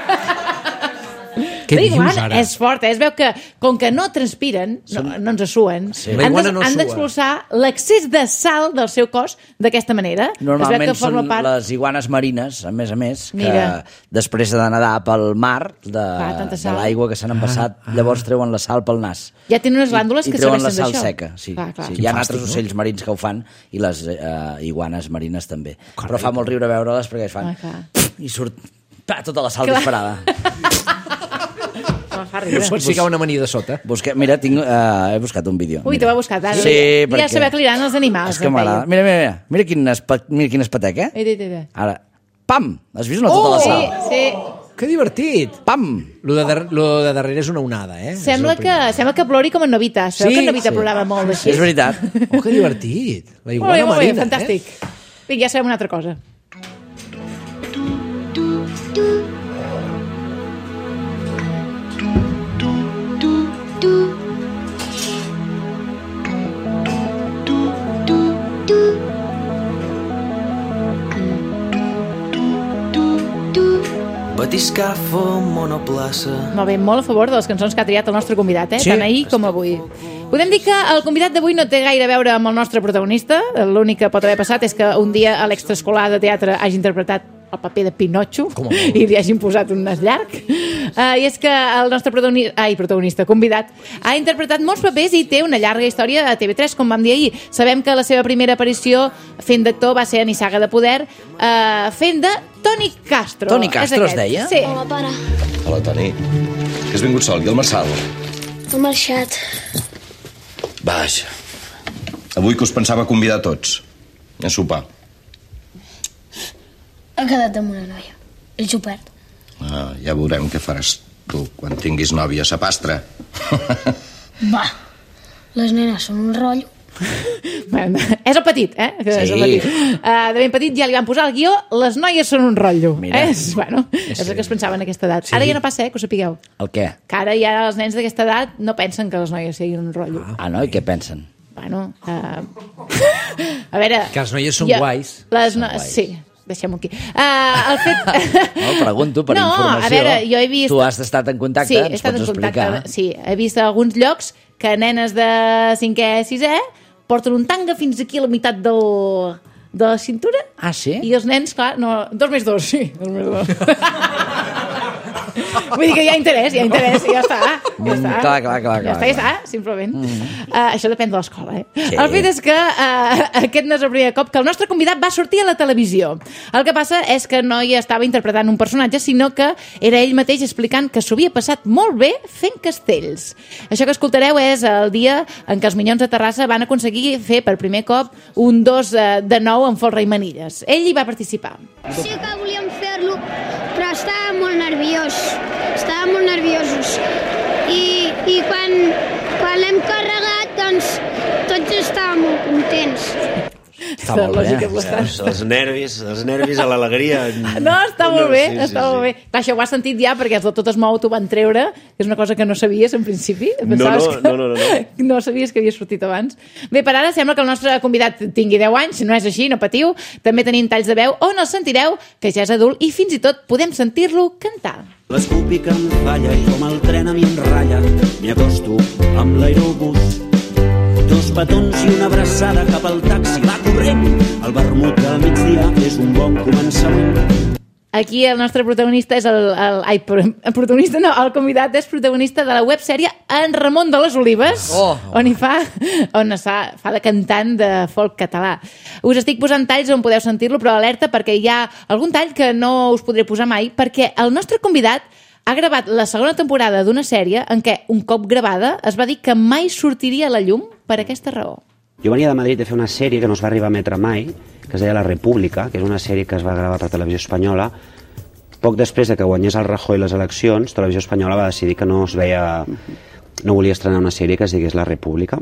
Què la dius, iguana ara? és forta, es veu que, com que no transpiren, no ens suen, La iguana no han sua. d'expulsar l'excés de sal del seu cos d'aquesta manera. Es veu Normalment que forma són part... les iguanes marines, a més, que Mira. després de nedar pel mar tanta de sal. l'aigua que s'han embassat, llavors treuen la sal pel nas. Ja tenen unes glàndules I que treuen la serveixen sal d'això. seca, sí. Clar. Sí. Hi ha altres ocells marins que ho fan i les iguanes marines també. Però fa molt riure veure-les perquè es fan... I surt tota la sal disparada. Fa riure. Pots ficar una amanida sota. Mira, he buscat un vídeo. Ui, te va buscar, ara. Sí, ja saber que li agraden els animals. És que m'agrada. Mira quin espatec, eh? Ara, pam! Has vist tota la sal? Sí. Que divertit. Pam! Lo de darrere és una onada, eh? Sembla que plori com en Novita. Sabeu que en Novita plorava molt així? És veritat. Oh, que divertit. La Molt bé, iguana marina, fantàstic. Vinga, ja sabem una altra cosa. Batiscafo, monoplaça... Molt bé, molt a favor de les cançons que ha triat el nostre convidat, Sí. tant ahir com avui. Podem dir que el convidat d'avui no té gaire a veure amb el nostre protagonista. L'únic que pot haver passat és que un dia a l'extraescolar de teatre hagi interpretat el paper de Pinotxo i li hagin posat un nas llarg. I és que el nostre convidat, ha interpretat molts papers i té una llarga història a TV3, com vam dir ahir. Sabem que la seva primera aparició fent d'actor va ser a Nissaga de Poder, fent de Toni Castro. Toni Castro es deia? Sí. Hola, pare. Hola, Toni. Que has vingut sol? I el Marçal? He marxat. Vaja. Avui que us pensava convidar tots a sopar. He quedat amb una noia. He xupert. Ja veurem què faràs tu quan tinguis nòvia a sa pastra. Va, les nenes són un rotllo. Bueno, és el petit, eh? Que és el petit. De ben petit ja li van posar el guió Les noies són un rotllo. És el que es pensava en aquesta edat. Ara ja no passa, que ho sapigueu. El què? Que ara ja els nens d'aquesta edat no pensen que les noies siguin un rotllo. No? I què pensen? Bueno, a veure... Que les noies són guais. Sí, deixem-ho aquí. El fet... No, pregunto per informació. A veure, jo he vist... Tu has estat en contacte, ens pots explicar. Sí, he vist alguns llocs que nenes de 5è, 6è porten un tanga fins aquí a la meitat de la cintura. Ah, sí? I els nens, clar, no... 2 més 2, sí. 2 més 2. Vull dir que hi ha interès, ja està. Clar. Ja està, simplement. Això depèn de l'escola, eh? Sí. El fet és que aquest no és el primer cop que el nostre convidat va sortir a la televisió. El que passa és que no hi estava interpretant un personatge, sinó que era ell mateix explicant que s'ho havia passat molt bé fent castells. Això que escoltareu és el dia en què els Minyons de Terrassa van aconseguir fer per primer cop un 2 de 9 amb Folra i Manilles. Ell hi va participar. Sí que volíem fer-lo, però estava molt nerviós. Estàvem molt nerviosos. I quan l'hem carregat, doncs, tots estàvem molt contents. Està molt bé. Els nervis a l'alegria. No, està molt bé, està molt bé. Clar, això ho has sentit ja, perquè els de Tot es mou t'ho van treure, que és una cosa que no sabies en principi. No. No sabies que havia sortit abans. Bé, per ara sembla que el nostre convidat tingui 10 anys, no és així, no patiu. També tenim talls de veu on el sentireu, que ja és adult, i fins i tot podem sentir-lo cantar. L'escupi que em falla i com el tren a mi em ratlla, m'hi acosto amb l'aerobús. 2 petons i una abraçada cap al taxi, va corrent. El vermut del migdia és un bon començament. Aquí el nostre protagonista és el convidat és protagonista de la websèrie En Ramon de les Olives, on fa de cantant de folk català. Us estic posant talls on podeu sentir-lo, però alerta perquè hi ha algun tall que no us podré posar mai, perquè el nostre convidat ha gravat la segona temporada d'una sèrie en què, un cop gravada, es va dir que mai sortiria a la llum per aquesta raó. Jo venia de Madrid de fer una sèrie que no es va arribar a emetre mai, que es deia La República, que és una sèrie que es va gravar per Televisió Espanyola. Poc després de que guanyés el Rajoy les eleccions, Televisió Espanyola va decidir que no volia estrenar una sèrie que es digués La República.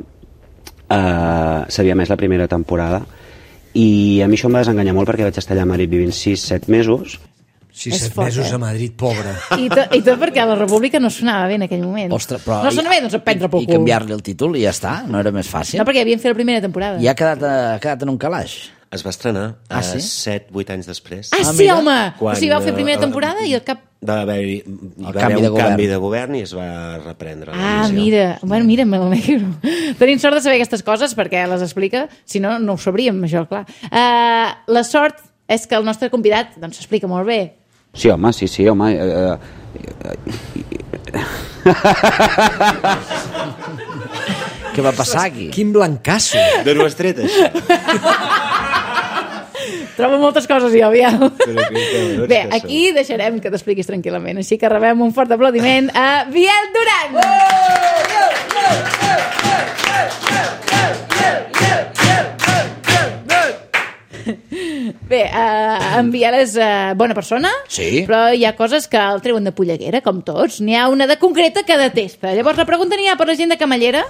S'havia emès la primera temporada i a mi això em va desenganyar molt perquè vaig estar allà a Madrid vivint 6-7 mesos 7 mesos a Madrid, pobre. I tot perquè la República no sonava bé en aquell moment. Ostres, però... No sonava bé, doncs prendre pel I cul. canviar-li el títol i ja està? No era més fàcil? No, perquè havien fet la primera temporada. I ha quedat en un calaix. Es va estrenar 7-8 anys després. Ah, sí, home! O sigui, vau fer primera temporada i al cap... Va haver-hi un canvi de govern i es va reprendre l'emissió. Mira. Bueno, mira, me l'alegro. Tenim sort de saber aquestes coses perquè les explica, si no, no ho sabríem, això, clar. La sort és que el nostre convidat doncs s'explica molt bé. Sí, home, sí, home. Què va passar aquí? Quin blancasso. D'on ho has tret, això? Trobo moltes coses, jo, Biel. Bé, aquí deixarem que t'expliquis tranquil·lament. Així que rebem un fort aplaudiment a Biel Duran! Bé, en Biel és bona persona, sí, però hi ha coses que el treuen de polleguera, com tots. N'hi ha una de concreta que detesta. Llavors la pregunta n'hi ha per la gent de Camallera.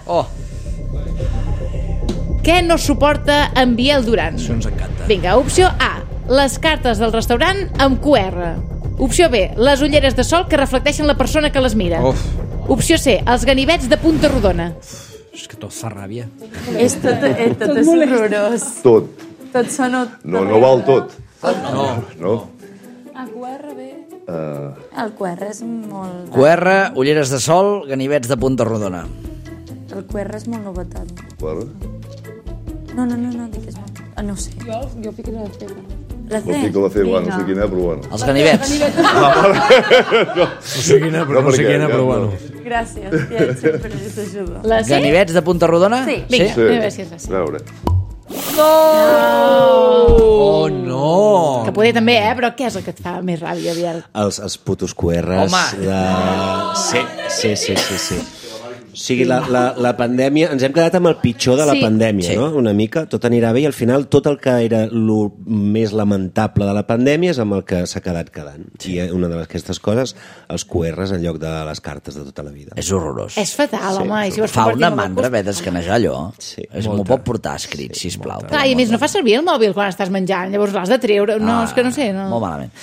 Què no suporta en Biel Duran? Això ens encanta. Vinga, opció A, les cartes del restaurant amb QR. Opció B, les ulleres de sol que reflecteixen la persona que les mira. Opció C, els ganivets de punta rodona. És que tot fa ràbia. És tot és horrorós. Tot. Tot són... No val tot. No. El QR bé. El QR és molt... QR, ulleres de sol, ganivets de punta rodona. El QR és molt novetat. QR? No, digues molt. No ho sé. Jo fico la C. La C? No fico la C, bueno, no sé quina, però bueno. Els ganivets. No sé quina, però bueno. Gràcies, Biel, sempre t'ajudo. Ganivets de punta rodona? Sí. Vinga, anem a veure si és la C. A veure. Oh, no! Que poder també, però què és el que et fa més ràbia, Biel? Els putos QRs. Home! Sí. O sigui, la pandèmia... Ens hem quedat amb el pitjor de la pandèmia, no? Una mica, tot anirà bé i al final tot el que era el més lamentable de la pandèmia és amb el que s'ha quedat quedant. I una d'aquestes coses, els QRs en lloc de les cartes de tota la vida. És horrorós. És fatal, home. I si Fa una mandra haver d'escanejar allò. M'ho pot portar escrit, sisplau. Clar, i a més no fa servir el mòbil quan estàs menjant, llavors l'has de treure. No, és que no sé. Molt malament.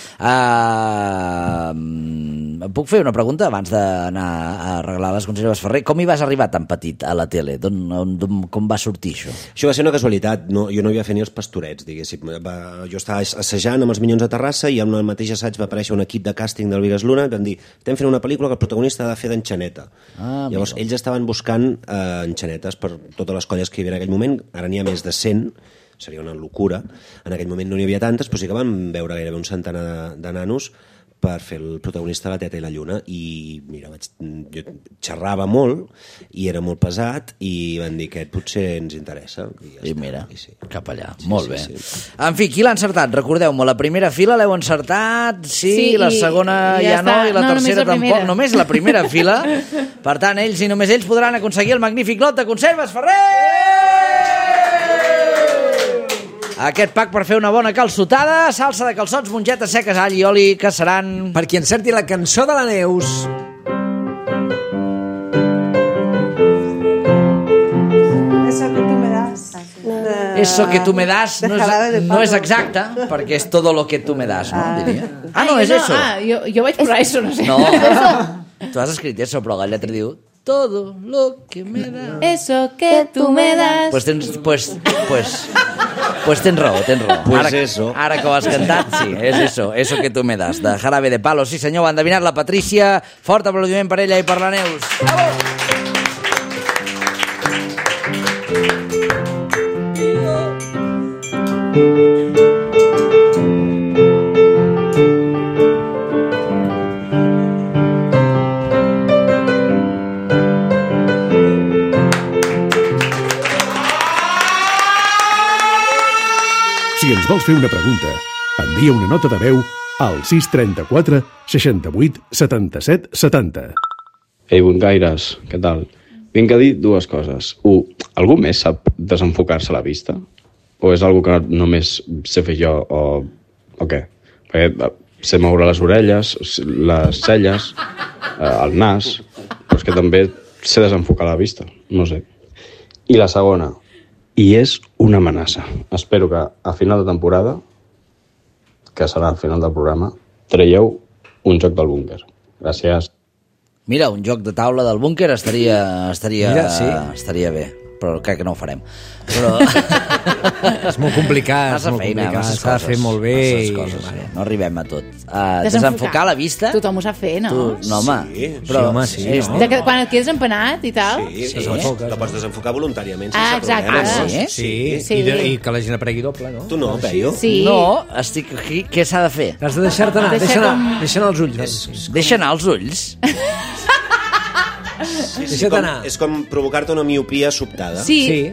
Puc fer una pregunta abans d'anar a arreglar les conserves Ferrer? Com hi vas arribar tan petit a la tele? Com va sortir això? Això va ser una casualitat. Jo no havia fet ni els pastorets, diguéssim. Jo estava assajant amb els Minyons a Terrassa i en el mateix assaig va aparèixer un equip de càsting del Vigues Luna i van dir, estem fent una pel·lícula que el protagonista ha de fer d'enxaneta. Llavors ells estaven buscant enxanetes per totes les colles que hi havia en aquell moment. Ara n'hi ha més de 100, seria una locura. En aquell moment no n'hi havia tantes, però sí que van veure gairebé un centenar de nanos per fer el protagonista de La Teta i la Lluna i mira, jo xerrava molt i era molt pesat i van dir que potser ens interessa i mira, cap allà, molt bé. En fi, qui l'ha encertat? Recordeu-me, la primera fila l'heu encertat, sí, la segona ja no, i la tercera tampoc, només la primera fila. Per tant, ells i només ells podran aconseguir el magnífic lot de conserves Ferrer! Aquest pack per fer una bona calçotada, salsa de calçots, mongetes seques, all i oli, que seran... Per qui encerti la cançó de la Neus. Eso que tú me das. Eso que tú me das no és exacte, perquè és todo lo que tú me das, no? Diria. No, és eso. Jo vaig posar eso, no sé. No, tu has escrit eso, però la lletra diu todo lo que me das. Eso que tú me das. Pues tens raó. Pues eso. Ara que ho has cantat, sí, és eso que tu me das, de Jarabe de Palo. Sí, senyor, ho ha endevinat la Patrícia. Fort aplaudiment per ella i per la Neus. Bravo! Si ens vols fer una pregunta, envia una nota de veu al 634 68 77 70. Ei, bongaires, què tal? Vinc a dir dues coses. Algú més sap desenfocar-se la vista? O és algo que només sé fer jo o què? Perquè sé moure les orelles, les celles, el nas, però és que també sé desenfocar la vista, no sé. I la segona, i és una amenaça. Espero que a final de temporada, que serà al final del programa, traieu un joc del búnquer. Gràcies. Mira, un joc de taula del búnquer estaria bé, però crec que no ho farem. Però... És molt complicat. Massa feina, masses s'ha de fer molt bé. Coses, sí. No arribem a tot. Desenfocar la vista? Tothom ho sap fer, no? No, home. Sí, però, home, sí. No? Quan et quedes empanat i tal? Sí, la pots desenfocar voluntàriament. Exacte. Sí. I que la gent apregui doble, no? Tu no, Peyu? Sí. No, estic aquí. Què s'ha de fer? Has de deixar-te anar. Deixa anar els ulls. Deixa anar els ulls? Deixa't anar. És com provocar-te una miopia sobtada. Sí.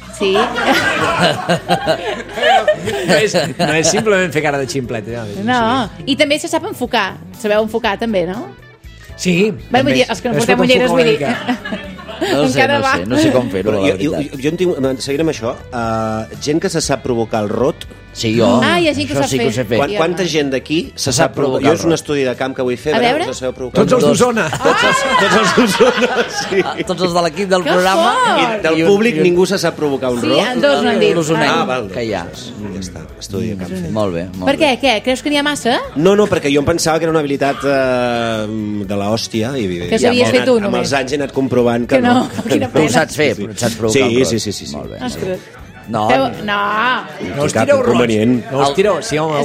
No és simplement fer cara de ximplet. No, i també se sap enfocar. Sabeu enfocar també, no? Sí. Vull dir, els que no portem ulleres, vull dir... No sé com fer-ho, la veritat. Jo en tinc, seguint amb això, gent que se sap provocar el rot. Sí, jo. Hi ha gent que ho sap fer. Quanta gent d'aquí se sap provocar? Jo és un estudi de camp que vull fer. A veure? Tots els d'Osona. Tots els d'Osona, sí. Tots els de l'equip del programa. I del públic ningú se sap provocar un rot. Sí, dos no han dit. Val. Que hi ha. Ja està, estudi de camp. Molt bé. Per què? Creus que n'hi ha massa? No, perquè jo em pensava que era una habilitat de l'hòstia. Que s'havies fet tu, només. Amb els anys he anat comprovant que no. Però ho saps fer, saps provocar un rot. Sí. Molt bé. Ostres. No us tireu roig. No us tireu... Sí, home...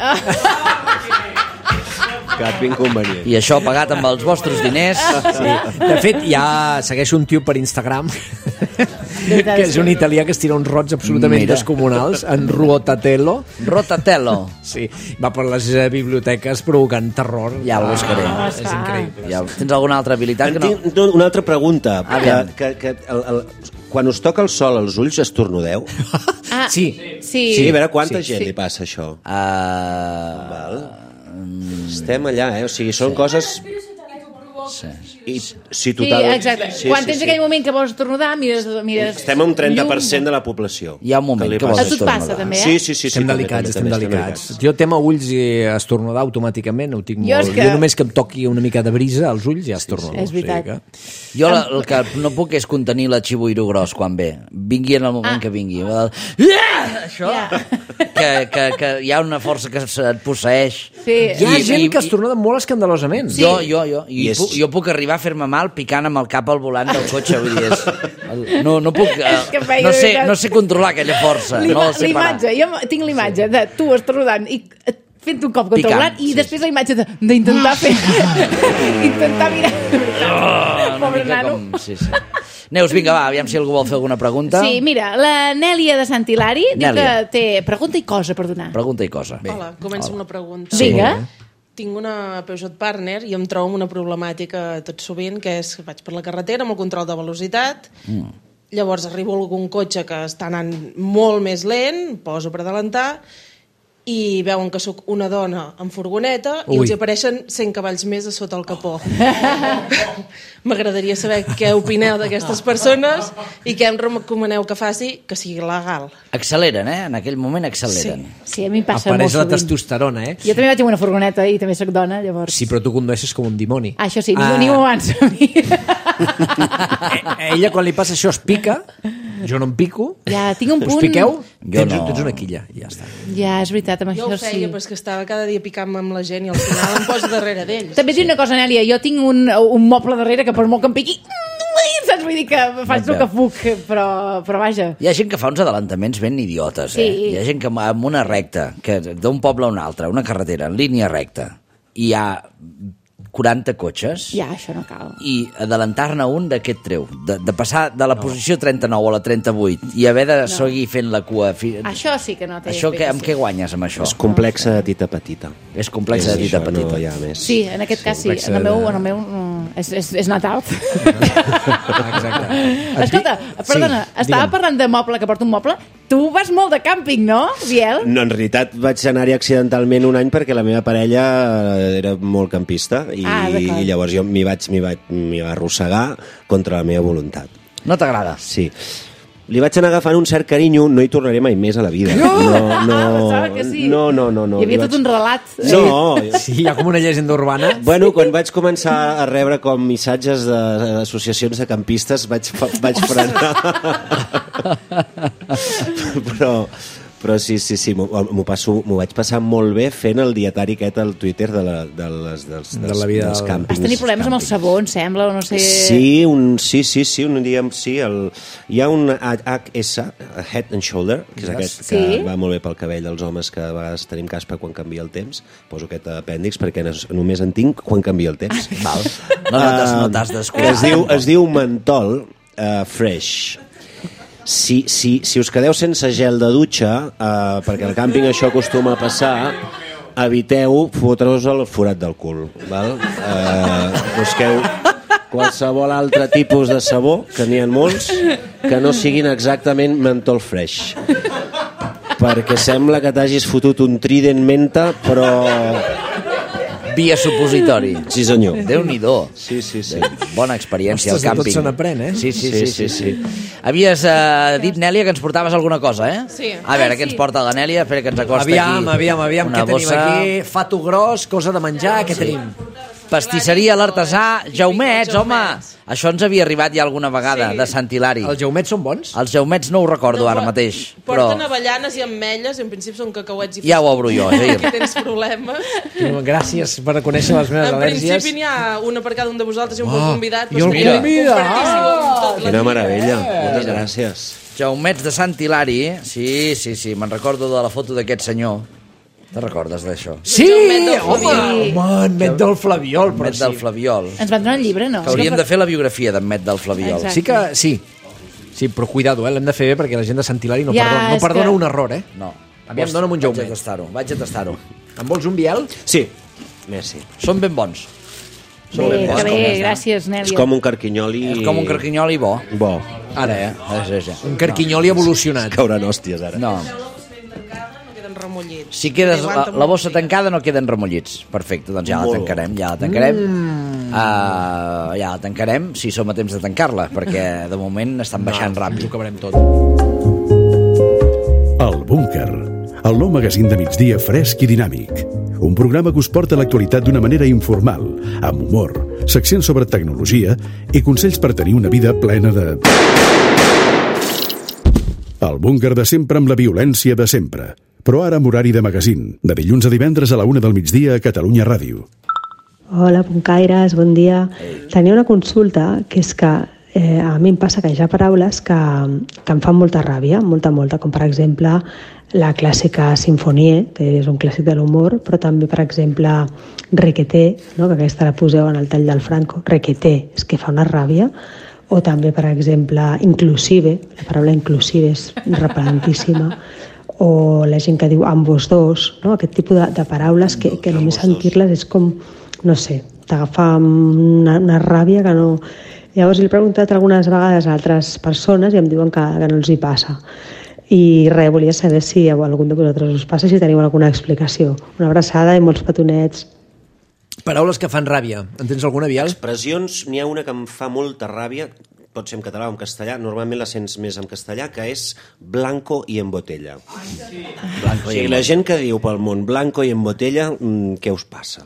Cap inconvenient. I això pagat amb els vostres diners. Sí. De fet, ja segueixo un tio per Instagram que és un italià que es tira uns rots absolutament descomunals, en Ruotatello. Rotatello. Sí, va per les biblioteques provocant terror. Ja el buscaré. És increïble. Ja, tens alguna altra habilitat? Tinc una altra pregunta. Quan us toca el sol als ulls, estornudeu? Sí. Sí, a veure, quanta gent li passa això? Estem allà, O sigui, són coses... Sí, exacte. Quan tens aquell moment que vols tornudar, mires... Estem a un 30% de la població. Hi ha un moment que vols tornudar. A tu et passa, també, Sí. Estem delicats. Jo tema ulls i estornudar automàticament ho tinc molt. Jo només que em toqui una mica de brisa als ulls ja estornudo. És veritat. Jo el que no puc és contenir la xibuiro gros quan ve. Vingui en el moment que vingui. Això, que hi ha una força que et posseeix. Hi ha gent que estornuda molt escandalosament. Jo puc arribar a fer-me mal picant amb el cap al volant del cotxe. Vull dir, no puc... No sé controlar aquella força. L'imatge, jo tinc l'imatge de tu estornudant i fent un cop contra el volant i després la imatge d'intentar fer... intentar mirar... Pobre nano. Neus, vinga, va, aviam si algú vol fer alguna pregunta. Sí, mira, la Nèlia de Sant Hilari diu que té pregunta i cosa per donar. Pregunta i cosa. Hola, començo amb una pregunta. Vinga. Tinc una Peugeot Partner i em trobo amb una problemàtica tot sovint, que és que vaig per la carretera amb el control de velocitat, llavors arribo a algun cotxe que està anant molt més lent, poso per adelantar, i veuen que sóc una dona en furgoneta i els apareixen 100 cavalls més a sota el capó. M'agradaria saber què opineu d'aquestes persones i què em recomaneu que faci que sigui legal. Acceleren, en aquell moment acceleren. Sí, a mi passa apareix molt sovint. La testosterona, Jo també vaig amb una furgoneta i també soc dona, llavors... Sí, però tu condueixes com un dimoni. Això sí, ningú abans a mi. Ella, quan li passa això, es pica. Jo no em pico. Ja, tinc un punt... Us piqueu? Jo no. Tens una quilla, ja està. Ja, és veritat, amb jo això ho feia, però és que estava cada dia picant-me amb la gent i al final em poso darrere d'ells. També dic una cosa, Nèlia, jo tinc un moble darrere que per molt que em piqui... Saps? Vull dir que faig el que puc, però vaja. Hi ha gent que fa uns adelantaments ben idiotes, Sí. Hi ha gent que amb una recta, que d'un poble a un altre, una carretera, en línia recta, hi ha 40 cotxes... Ja, això no cal. I adelantar-ne un d'aquest treu. De passar de la posició 39 a la 38 i haver de seguir fent la cua... Això sí que no té Això amb què guanyes, amb això? És complexa de tita petita. És complexa de tita petita. No hi ha més. Sí, en aquest cas sí. En el meu és Natal. Exacte. Escolta, perdona, estava parlant de moble, que porta un moble. Tu vas molt de càmping, no, Biel? No, en realitat vaig anar-hi accidentalment un any perquè la meva parella era molt campista i llavors jo m'hi vaig arrossegar contra la meva voluntat. No t'agrada? Sí. Li vaig anar agafant un cert carinyo, no hi tornaré mai més a la vida. Pensava que sí. No. Hi havia tot un relat. Sí, hi ha com una llegenda urbana. Bueno, quan vaig començar a rebre com missatges d'associacions de campistes vaig frenar. Però sí, m'ho vaig passar molt bé fent el dietari aquest al Twitter dels càmpings. Has tenir problemes amb el sabó, em sembla, o no sé... Sí, un dia sí. Hi ha un HS, Head and Shoulder, que és aquest que va molt bé pel cabell dels homes, que a vegades tenim caspa quan canvia el temps. Poso aquest apèndix perquè només en tinc quan canvia el temps. Val. No t'has descuidat. Es diu mentol fresh. Si us quedeu sense gel de dutxa, perquè al càmping això acostuma a passar, eviteu fotre's el forat del cul, val? Busqueu qualsevol altre tipus de sabó, que n'hi ha molts, que no siguin exactament mentol fresh, perquè sembla que t'hagis fotut un Trident menta, però via supositori. Sí, senyor. Déu-n'hi-do. Sí. Bona experiència al càmping. Ostres, tot se n'aprèn, Sí. Havies dit, Nèlia, que ens portaves alguna cosa, eh? Sí. A veure, què ens porta la Nèlia? Espera que ens acosta Aviam, una què tenim aquí? Fato gros, cosa de menjar, què tenim? Pastisseria l'Artesà, jaumets, home! Això ens havia arribat ja alguna vegada, de Sant Hilari. Els jaumets són bons? Els jaumets no ho recordo ara mateix. Porten avellanes i ametlles, i en principi són cacauets i... Ja ho obro jo, Jair. Aquí tens problemes. Gràcies per reconèixer les meves al·lèrgies. En principi n'hi ha una per cada un de vosaltres i un bon convidat. I el convida! Quina meravella, moltes gràcies. Jaumets de Sant Hilari, sí, me'n recordo de la foto d'aquest senyor. Te recordes d'això? Sí! Home, en Met del Flabiol. Met del Flabiol. Ens van donar el llibre, no? Que hauríem de fer la biografia d'en Met del Flabiol. Sí, però cuidado, l'hem de fer bé perquè la gent de Sant Hilari no perdona un error, eh? No. Aviam, dona'm un jaumet. Vaig a tastar-ho. En vols un biel? Sí. Merci. Són ben bons. Bé, gràcies, Nèlia. És com un carquinyoli... És com un carquinyoli bo. Bo. Ara, un carquinyoli evolucionat. Cauran hòsties, ara. No. Remullits. Si quedes la bossa tancada no queden remullits. Perfecte, doncs ja la tancarem. Ja la tancarem si som a temps de tancar-la, perquè de moment estan baixant ràpid. Ho acabarem tot. El Búnquer, el nou magazín de migdia fresc i dinàmic. Un programa que us porta l'actualitat d'una manera informal, amb humor, seccions sobre tecnologia i consells per tenir una vida plena de... El Búnquer de sempre amb la violència de sempre. Però ara amb horari de magazín, de dilluns a divendres a la 1 del migdia a Catalunya Ràdio. Hola, Puncaires, bon dia. Tenia una consulta, que és que a mi em passa que hi ha paraules que em fan molta ràbia, molta, com per exemple la clàssica sinfonie, que és un clàssic de l'humor, però també, per exemple, requeté, no? Que aquesta la poseu en el tall del Franco, requeté, és que fa una ràbia, o també, per exemple, inclusive, la paraula inclusive és repel·lentíssima, o la gent que diu ambos dos, no? Aquest tipus de paraules que només sentir-les és com, no sé, t'agafa una ràbia que no... Llavors l'he preguntat algunes vegades a altres persones i em diuen que no els hi passa. I res, volia saber si a algun de vosaltres us passa, si teniu alguna explicació. Una abraçada i molts petonets. Paraules que fan ràbia. En tens alguna, Biel? Expressions, n'hi ha una que em fa molta ràbia, pot ser en català o en castellà, normalment la sents més en castellà, que és blanco i en botella. Blanco i la gent que diu pel món blanco i en botella, què us passa?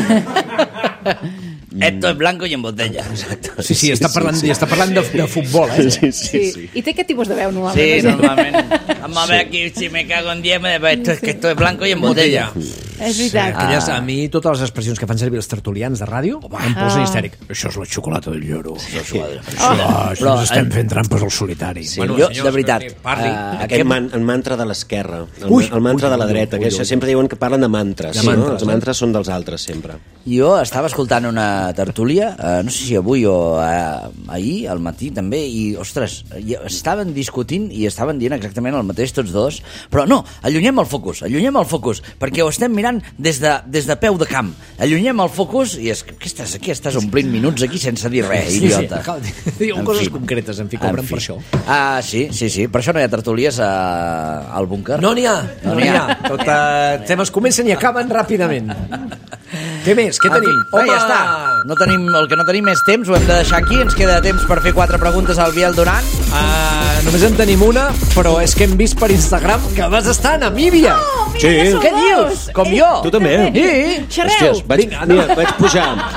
Esto es blanco y en botella. Exacte. Sí, està parlant de futbol, eh? Sí. I té aquest tipus de veu, normalment? Sí, normalment. Vamos a ver aquí, si me cago en 10, esto es blanco y en botella. És veritat. A mi totes les expressions que fan servir els tertulians de ràdio em posen histèric. Això és la xocolata del lloro. Això ens estem fent trampes al solitari. Sí, bueno, jo, senyors, de veritat, el mantra de l'esquerra, el mantra de la dreta, que sempre diuen que parlen de mantres. Els mantres són dels altres, sempre. Jo estava escoltant una tertúlia, no sé si avui o ahir, al matí també, i, ostres, estaven discutint i estaven dient exactament el mateix tots dos, però no, allunyem el focus, perquè ho estem mirant des de peu de camp. Allunyem el focus i què estàs omplint minuts aquí sense dir res, idiota. Diuen coses concretes, en fi, cobren per això. Sí, per això no hi ha tertúlies al búnquer. No n'hi ha. Temes comencen i acaben ràpidament. Què més? Què tenim? Ja està. El que no tenim és temps, ho hem de deixar aquí. Ens queda temps per fer 4 preguntes al Biel Duran. Només en tenim una, però és que hem vist per Instagram que vas estar a Namíbia. Sí. Què dius? Com jo. Tu també. Sí. Xerreu. Vaig pujar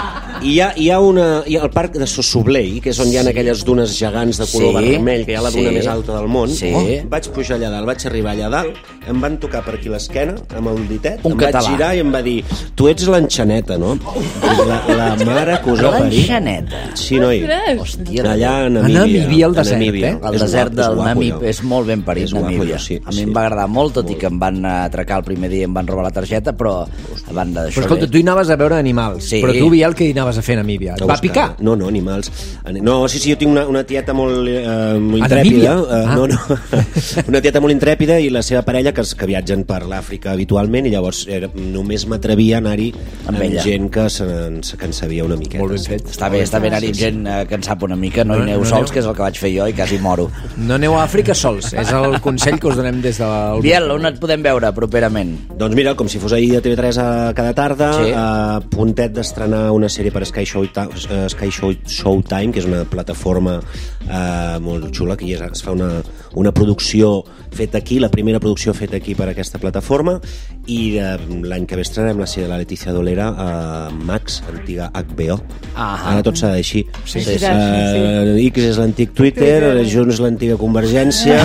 hi ha el parc de Sossoblei, que és on hi ha aquelles dunes gegants de color vermell, que hi ha la duna més alta del món. Vaig pujar allà dalt, vaig arribar allà dalt, em van tocar per aquí l'esquena, amb el ditet, em vaig girar i em va dir, tu ets l'enxaneta, no? La mare que us ha parit. L'enxaneta? Sí, noi. Hòstia, allà a Namíbia, al desert, el desert del Namib és molt ben parit, Namíbia. A mi em va agradar molt, tot i que em van atracar el primer dia i em van robar la targeta, però a banda d'això... Però escolta, tu hi anaves a veure animals, però tu, Biel, què hi anaves a fer a Namíbia? Et va picar? No, animals. No, sí, jo tinc una tieta molt intrèpida. Una tieta molt intrèpida i la seva parella que viatgen per l'Àfrica habitualment, i llavors només m'atrevia a anar-hi amb gent que en sabia una miqueta. Molt ben fet. Està bé anar-hi amb gent que en sap una mica, no hi aneu sols, que és el que vaig fer jo i quasi moro. No aneu a Àfrica sols, és el consell que us donem des del... Biel, on et podem veure properament? Doncs mira, com si fos ahir a TV3 cada tarda, a puntet d'estrenar una sèrie per Sky Showtime, que és una plataforma molt xula, que es fa una producció feta aquí, la primera producció feta aquí per aquesta plataforma, i l'any que ve estrenarem la sèrie de la Letícia Dolera a Max, antiga HBO. Ara tot s'ha de dir així. X és l'antic Twitter, Junts l'antiga Convergència...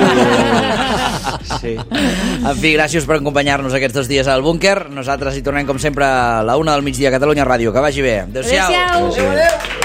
Sí. En fi, gràcies per acompanyar-nos aquests 2 dies al búnquer. Nosaltres hi tornem com sempre a la 1 del migdia a Catalunya Ràdio. Que vagi bé. Adéu-siau. Adéu-siau.